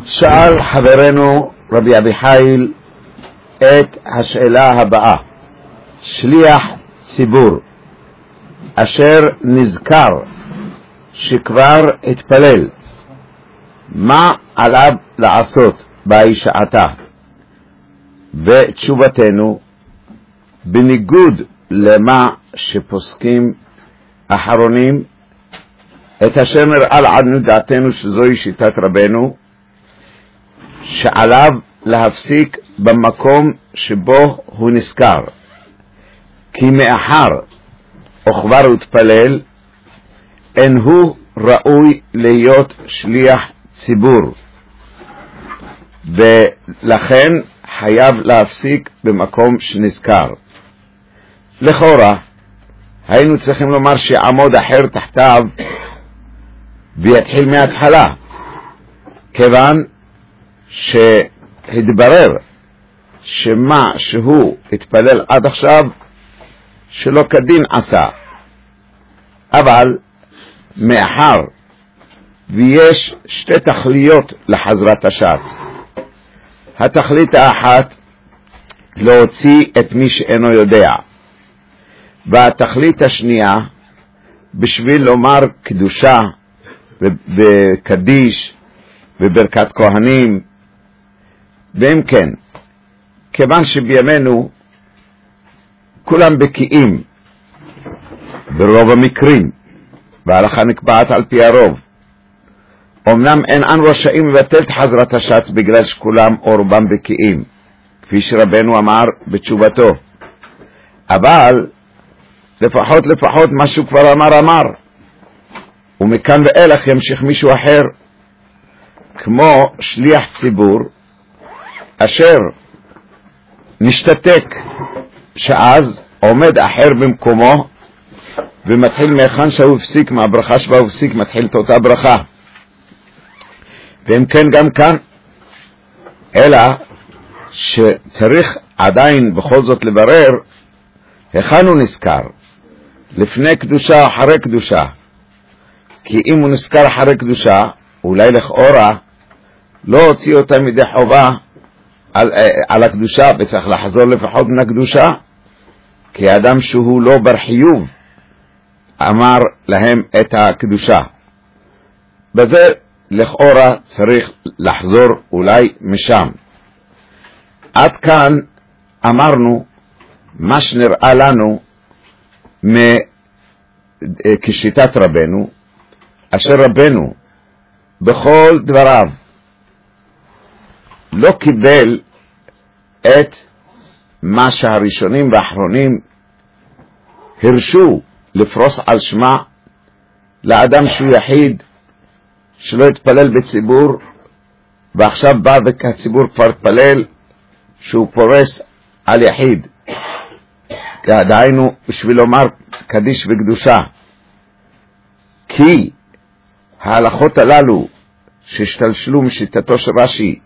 שאל חברנו רבי אביחיל את השאלה הבאה: שליח ציבור אשר נזכר שכבר התפלל, מה עליו לעשות בשעתה? ותשובתנו, בניגוד למה שפוסקים אחרונים, את אשר נראה לעניות דעתנו שזוהי שיטת רבנו, שעליו להפסיק במקום שבו הוא נזכר, כי מאחר וכבר התפלל, אין הוא ראוי להיות שליח ציבור, ולכן חייב להפסיק במקום שנזכר. לכאורה היינו צריכים לומר שעמוד אחר תחתיו ויתחיל מההתחלה, כיוון שהתברר שמה שהוא התפלל עד עכשיו שלא כדין עשה. אבל מאחר ויש שתי תכליות לחזרת השץ, התכלית האחת להוציא את מי שאינו יודע, והתכלית השנייה בשביל לומר קדושה וקדיש וברכת כהנים. ואם כן, כיוון שבימינו כולם בקיאים ברוב המקרים, וההלכה נקבעת על פי הרוב, אמנם אין רשאים לבטל את חזרת השץ בגלל שכולם או רובם בקיאים, כפי שרבנו אמר בתשובתו, אבל לפחות מה שהוא כבר אמר, ומכאן ואילך ימשיך מישהו אחר, כמו שליח ציבור אשר נשתתק, שאז עומד אחר במקומו ומתחיל מהיכן שהוא הפסיק, מהברכה שבה הוא הפסיק, מתחיל את אותה ברכה. ואם כן גם כאן, אלא שצריך עדיין בכל זאת לברר היכן הוא נזכר, לפני קדושה או אחרי קדושה. כי אם הוא נזכר אחרי קדושה, אולי לכאורה לא הוציא אותה מדי חובה על הקדושה, וצריך לחזור לפחות מן הקדושה, כי אדם שהוא לא בר חיוב אמר להם את הקדושה. בזה לכאורה צריך לחזור אולי משם. עד כאן אמרנו מה שנראה לנו כשיטת רבנו, אשר רבנו בכל דבריו לא קיבל את מה שהראשונים והאחרונים הרשו לפרוס על שמה לאדם שהוא יחיד שלא יתפלל בציבור, ועכשיו בא וכציבור כבר התפלל שהוא פורס על יחיד, דהיינו בשביל לומר קדיש וקדושה. כי ההלכות הללו שהשתלשלו משיטתו של רש"י,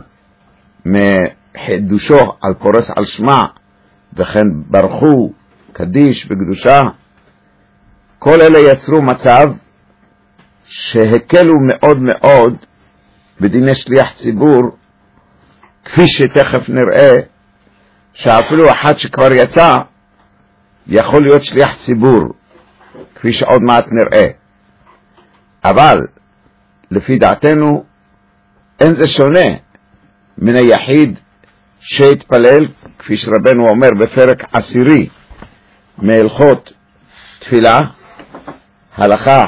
מחידושו על פורס על שמה וכן ברכו קדיש וקדושה, כל אלה יצרו מצב שהקלו מאוד מאוד בדיני שליח ציבור, כפי שתכף נראה שאפילו אחד שכבר יצא יכול להיות שליח ציבור, כפי שעוד מעט נראה. אבל לפי דעתנו אין זה שונה מן היחיד שהתפלל, כפי שרבנו אומר בפרק 10 מהלכות תפילה, הלכה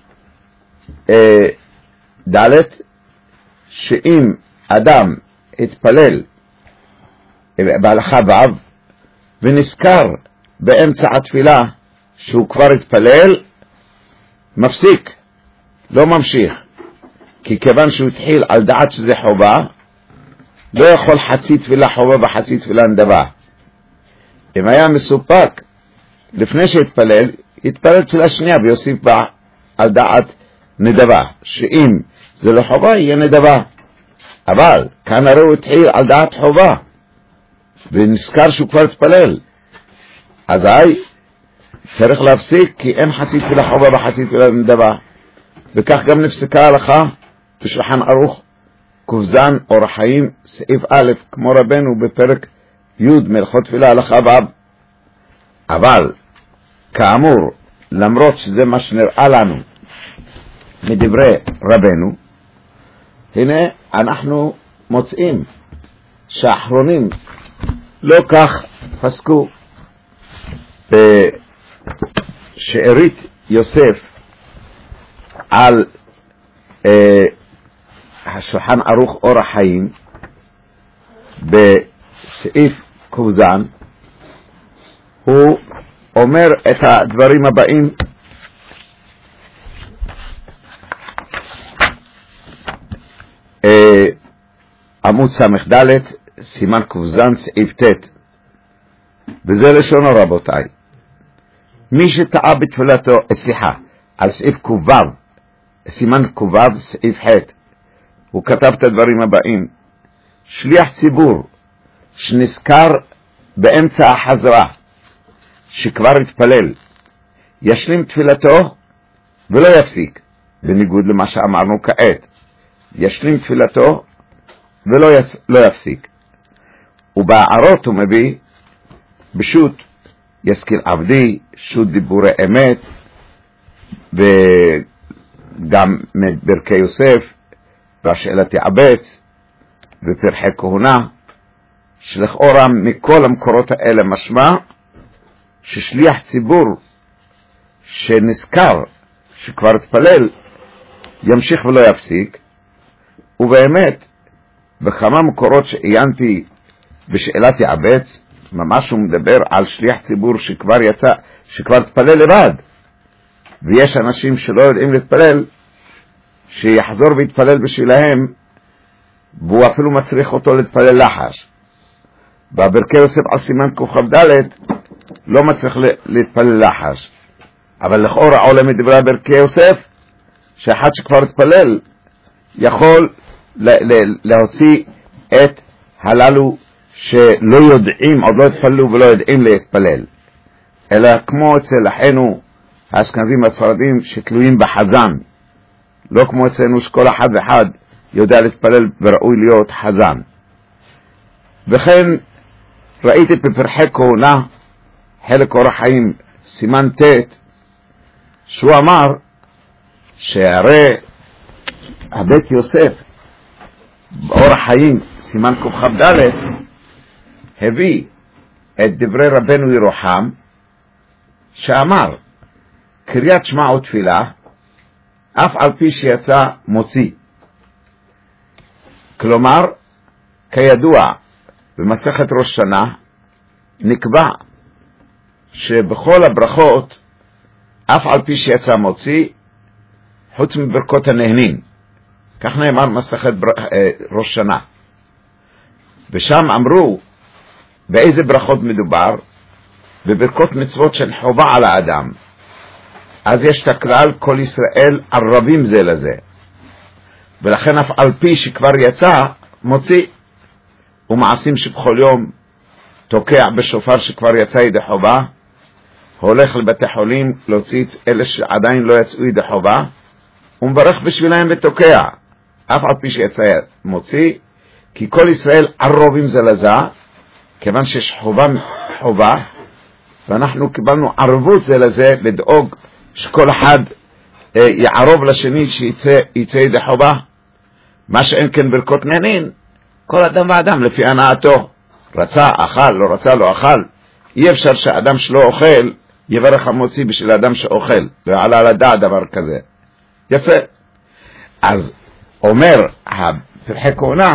ד', שאם אדם התפלל בהלכה ו' ונזכר באמצע התפילה שהוא כבר התפלל, מפסיק, לא ממשיך, כי כיוון שהוא התחיל על דעת שזה חובה, לא יכול חצי תפילה חובה וחצי תפילה נדבה. אם היה מסופק לפני שהתפלל, יתפלל תפילה שנייה ויוסיף בה על דעת נדבה, שאם זה לא חובה יהיה נדבה. אבל כאן הרי הוא התחיל על דעת חובה ונזכר שהוא כבר התפלל, אז צריך להפסיק, כי אין חצי תפילה חובה וחצי תפילה נדבה. וכך גם נפסקה ההלכה בשולחן ערוך קובזן אור חיים סעיף א' כמו רבנו בפרק י' מלכות תפילה הלכה באב. אבל כאמור, למרות שזה מה שנראה לנו מדברי רבנו, הנה אנחנו מוצאים שהאחרונים לא כך פסקו. בשארית יוסף על השולחן ערוך אור החיים בסעיף קובזן, הוא אומר את הדברים הבאים: עמוד ס"ד סימן קובזן סעיף ט', וזה לשונו רבותיי. מי שטעה בתפילתו, על סעיף קו"ו, סימן קו"ו סעיף ח', הוא כתב את הדברים הבאים: שליח ציבור שנזכר באמצע החזרה שכבר התפלל, ישלים תפילתו ולא יפסיק, בניגוד למה שאמרנו כעת, ישלים תפילתו ולא יפסיק. ובהערות הוא מביא בשו"ת יזכיר עבדי, שו"ת דיבורי אמת, וגם ברכי יוסף והשאלת יעבץ ופרחי כהונה, שלכאורה מכל המקורות האלה משמע ששליח ציבור שנזכר שכבר התפלל ימשיך ולא יפסיק. ובאמת בכמה מקורות שעיינתי בשאלת יעבץ, ממש הוא מדבר על שליח ציבור שכבר יצא, שכבר התפלל לבד, ויש אנשים שלא יודעים להתפלל, שיחזור ויתפלל בשבילהם, והוא אפילו מצריך אותו להתפלל לחש. בברכי יוסף על סימן קכ"ד לא מצריך להתפלל לחש, אבל לכאורה עולה מדברי ברכי יוסף שאחד שכבר התפלל יכול להוציא את הללו שלא יודעים, עוד לא התפללו ולא יודעים להתפלל, אלא כמו אצל אחינו האשכנזים והספרדים שתלויים בחזן, לא כמו אצלנו שכל אחד ואחד יודע להתפלל וראוי להיות חזן. וכן ראיתי בפרחי כהונה חלק אור החיים סימן ט', שהוא אמר שהרי הבית יוסף באור החיים סימן קכ"ד הביא את דברי רבנו ירוחם שאמר קריאת שמע ותפילה אף על פי שיצא מוציא. כלומר, כידוע במסכת ראש שנה נקבע שבכל הברכות אף על פי שיצא מוציא, חוץ מברכות הנהנים, כך נאמר מסכת ראש שנה, ושם אמרו באיזה ברכות מדובר, בברכות מצוות של חובה על האדם. אז יש את הכלל כל ישראל ערבים זה לזה, ולכן אף על פי שכבר יצא מוציא. ומעשים שבכל יום תוקע בשופר שכבר יצא ידי חובה, הולך לבתי חולים להוציא את אלה שעדיין לא יצאו ידי חובה, ומברך בשבילהם ותוקע, אף על פי שיצא מוציא, כי כל ישראל ערבים זה לזה, כיוון שיש חובה, ואנחנו קיבלנו ערבות זה לזה, לדאוג שכל אחד יערוב לשני שיצא ידי חובה. מה שאין כן ברכות נהנין, כל אדם ואדם לפי הנאתו, רצה אכל, לא רצה לא אכל. אי אפשר שאדם שלא אוכל יברך המוציא בשביל אדם שאוכל, לא יעלה על הדעת דבר כזה. יפה. אז אומר הפרחי כהונה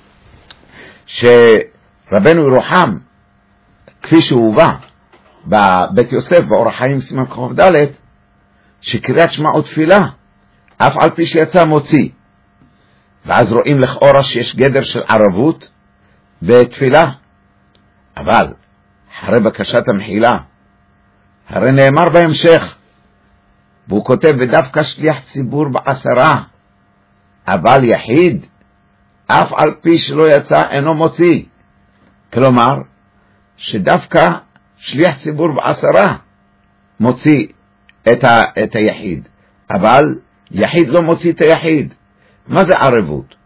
שרבנו ירוחם כפי שהוא בא בבית יוסף באור החיים סימן קכ"ד, שקריאת שמע ותפילה אף על פי שיצא מוציא. ואז רואים לכאורה שיש גדר של ערבות בתפילה. אבל אחרי בקשת המחילה, הרי נאמר בהמשך, והוא כותב ודווקא שליח ציבור בעשרה, אבל יחיד אף על פי שלא יצא אינו מוציא. כלומר שדווקא שליח ציבור בעשרה מוציא את היחיד, אבל יחיד לא מוציא את היחיד. מה זה ערבות?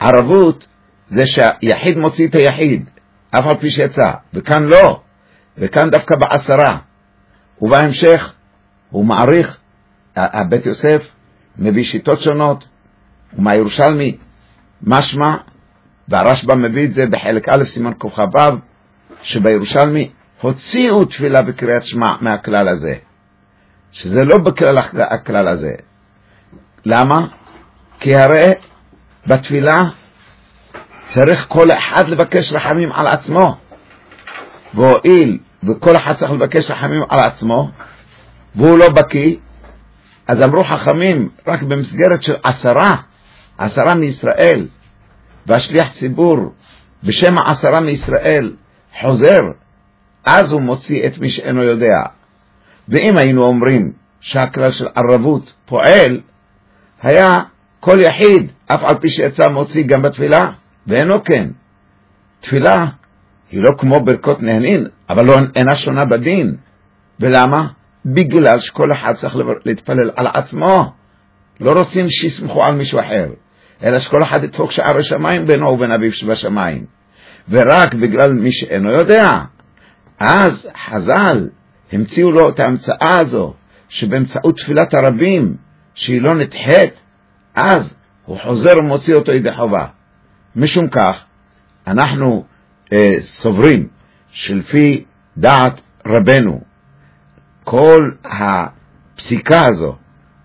ערבות זה שהיחיד מוציא את היחיד, אף על פי שיצא, וכאן לא, וכאן דווקא בעשרה, ובהמשך הוא מעריך, בית יוסף מביא שיטות שונות, ומהירושלמי משמע, והרשב"א מביא את זה בחלק א' סימן כ"ו, שבירושלמי הוציאו תפילה בקריאת שמע מהכלל הזה, שזה לא בכלל הכלל הזה. למה? כי הרי בתפילה צריך כל אחד לבקש רחמים על עצמו, והואיל וכל אחד צריך לבקש רחמים על עצמו והוא לא בקיא, אז אמרו חכמים רק במסגרת של עשרה מישראל, והשליח ציבור בשם 10 מישראל חוזר, אז הוא מוציא את מי שאינו יודע. ואם היינו אומרים שהכלל של ערבות פועל, היה כל יחיד אף על פי שיצא מוציא גם בתפילה, ואינו כן. תפילה היא לא כמו ברכות נהנין, אבל לא אינה שונה בדין. ולמה? בגלל שכל אחד צריך להתפלל על עצמו. לא רוצים שיסמכו על מישהו אחר, אלא שכל אחד ידפוק שער השמיים בינו ובין אביו שבשמיים. ורק בגלל מי שאינו יודע, אז חז"ל המציאו לו את ההמצאה הזו, שבאמצעות תפילת הרבים, שהיא לא נדחית, אז הוא חוזר ומוציא אותו ידי חובה. משום כך, אנחנו סוברים שלפי דעת רבנו, כל הפסיקה הזו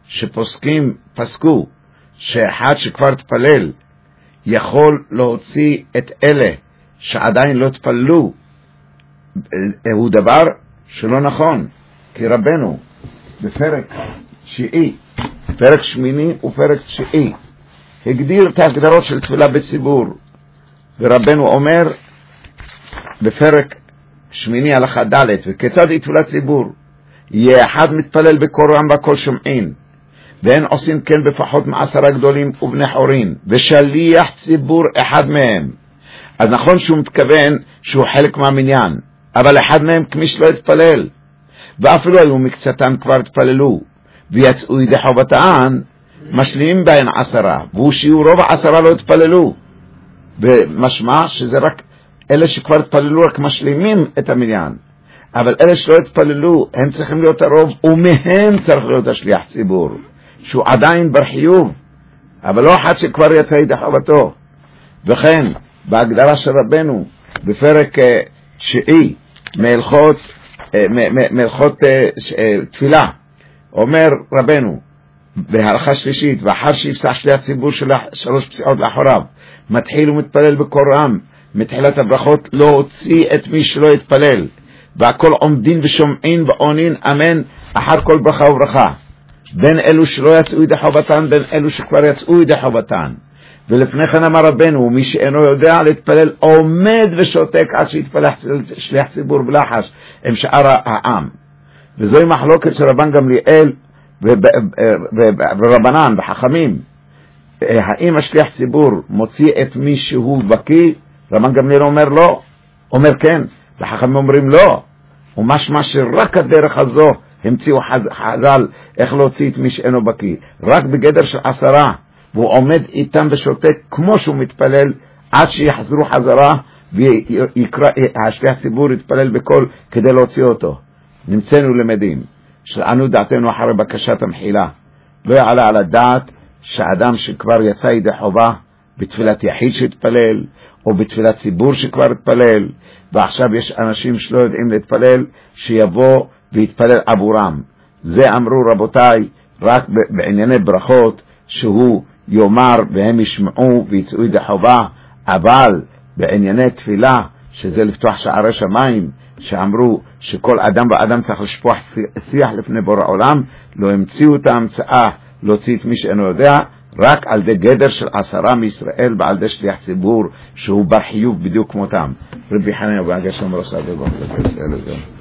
פסקו שאחד שכבר תפלל יכול להוציא את אלה שעדיין לא תפללו, הוא דבר שלא נכון. כי רבנו בפרק 8 ופרק 9 הגדיר את ההגדרות של תפילה בציבור, ורבנו אומר בפרק 8 הלכה ד' וכיצד היא תפילת ציבור? יהיה אחד מתפלל בקול רם והכל שומעים, ואין עושים כן בפחות מ10 גדולים ובני חורין, ושליח ציבור אחד מהם. אז נכון שהוא מתכוון שהוא חלק מהמניין, אבל אחד מהם כמי שלא יתפלל, ואפילו היו מקצתם כבר התפללו ויצאו ידי חובתם, משלימים בהן 10, והוא שיעור רוב 10 לא התפללו, ומשמע שזה רק אלה שכבר התפללו רק משלימים את המניין, אבל אלה שלא התפללו הם צריכים להיות הרוב, ומהם צריך להיות השליח ציבור שהוא עדיין ברחיוב, אבל לא אחד שכבר יצא ידי חובתו. וכן בהגדרה של רבנו בפרק 9 מהלכות תפילה, אומר רבנו בהלכה שלישית, ואחר שיפסח שליח ציבור של 3 פסיעות לאחוריו, מתחיל ומתפלל בקול רם מתחילת הברכות, לא הוציא את מי שלא יתפלל, והכל עומדין ושומעים ועונין אמן אחר כל ברכה וברכה, בין אלו שלא יצאו ידי חובתן בין אלו שכבר יצאו ידי חובתן. ולפני כן אמר רבנו, מי שאינו יודע להתפלל עומד ושותק עד שיתפלל שליח ציבור בלחש עם שאר העם. וזוהי מחלוקת של רבן גמליאל ורבנן וחכמים, האם השליח ציבור מוציא את מי שהוא בקיא? רבן גמליאל אומר לא, אומר כן, וחכמים אומרים לא. ומשמע שרק הדרך הזו המציאו חז"ל איך להוציא את מי שאינו בקיא, רק בגדר של 10, והוא עומד איתם ושותק כמו שהוא מתפלל עד שיחזרו חזרה ויקרא השליח ציבור יתפלל בקול כדי להוציא אותו. נמצאנו למדים שלנו דעתנו אחרי בקשת המחילה, לא יעלה על הדעת שאדם שכבר יצא ידי חובה בתפילת יחיד שהתפלל או בתפילת ציבור שכבר התפלל, ועכשיו יש אנשים שלא יודעים להתפלל, שיבוא ויתפלל עבורם. זה אמרו רבותיי רק בענייני ברכות, שהוא יאמר והם ישמעו ויצאו ידי חובה, אבל בענייני תפילה שזה לפתוח שערי שמיים, שאמרו שכל אדם ואדם צריך לשפוח שיח לפני בורא עולם, לא המציאו את ההמצאה להוציא את מי שאינו יודע, רק על די גדר של 10 מישראל ועל די שליח ציבור שהוא בר חיוב בדיוק כמותם. רבי חנינא בן גרשום רס"ג